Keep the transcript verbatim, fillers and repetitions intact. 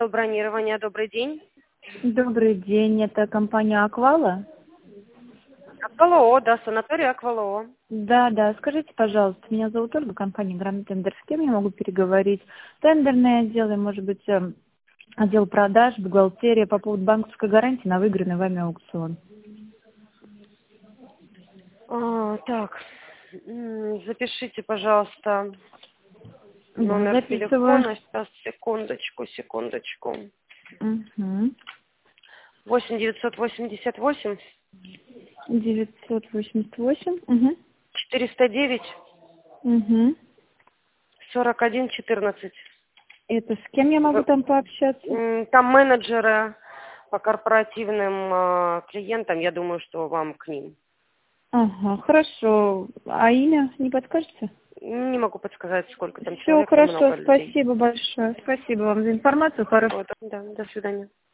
отдел бронирования. Добрый день. Добрый день, это компания «Аквала»? Аквалоо, да, санаторий Аквалоо. Да, да, скажите, пожалуйста, меня зовут Ольга, компания «Гранд Тендер». С кем я могу переговорить? Тендерный отдел и, может быть, эм, отдел продаж, бухгалтерия по поводу банковской гарантии на выигранный вами аукцион. А, так, м, запишите, пожалуйста, Да, номер записываю. телефона. Сейчас, секундочку, секундочку. Угу. восемь девятьсот восемьдесят восемь девятьсот восемьдесят восемь. Угу. четыреста девять Угу. сорок один четырнадцать. Это с кем я могу Вы- там пообщаться? м, Там менеджеры по корпоративным а, клиентам, я думаю, что вам к ним. Ага, хорошо. А имя не подскажете? Не могу подсказать, сколько там Все человек, там много хорошо, людей. спасибо большое. Спасибо вам за информацию. Хорошего Вот, да, до свидания.